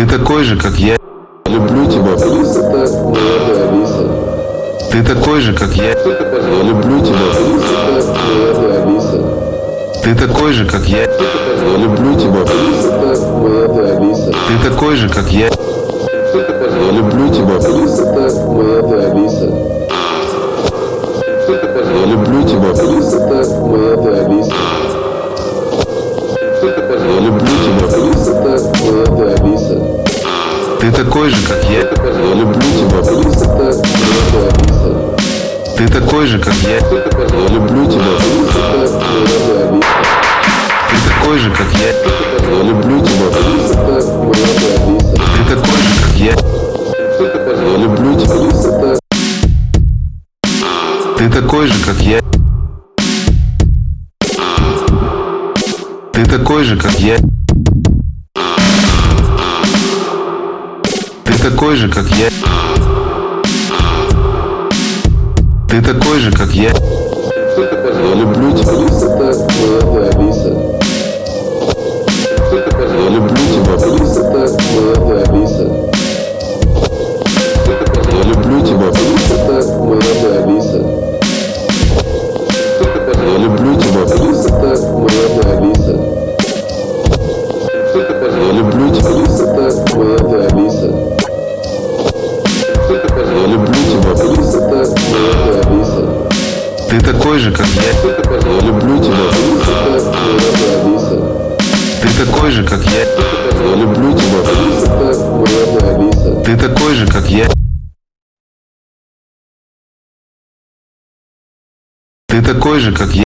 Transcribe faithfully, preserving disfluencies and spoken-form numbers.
Ты такой же, как я. Люблю тебя, Алиса, ты моя ты, Алиса. Ты такой же, как я. Я люблю тебя, Алиса, ты моя ты, Алиса. Ты такой же, как я. Я люблю тебя, Алиса, ты моя ты, Алиса. Ты такой же, как я. Я люблю тебя, Алиса, ты моя ты, Алиса. Я люблю тебя, Алиса, ты моя ты, Алиса. Я люблю тебя, Алиса, ты моя ты, Алиса. Ты такой же, как я. Я люблю тебя, Алиса, ты моя ты, Алиса. Ты такой же, как я. Я люблю тебя, Алиса, ты моя ты, Алиса. Ты такой же, как я. Я люблю тебя, Алиса, ты моя ты, Алиса. Ты такой же, как я. Я люблю тебя, Алиса, ты. Ты такой же, как я. Ты такой же, как я. Ты такой же, как я. Ты такой же, как я. Я люблю тебя, Алиса, ты моя ты, Алиса. Я люблю тебя, Алиса, ты моя ты, Алиса. Я люблю тебя, Алиса, ты моя ты, Алиса. Я люблю тебя, Алиса, ты моя ты, Алиса. Я люблю тебя, Алиса, ты моя ты, Алиса. Я люблю тебя, Алиса, ты моя ты, Алиса. Ты такой же, как я. Я люблю тебя, Алиса, ты моя ты, Алиса. Ты такой же, как я. Я люблю тебя, Алиса, ты моя ты, Алиса. Ты такой же, как я. Ты такой же, как я.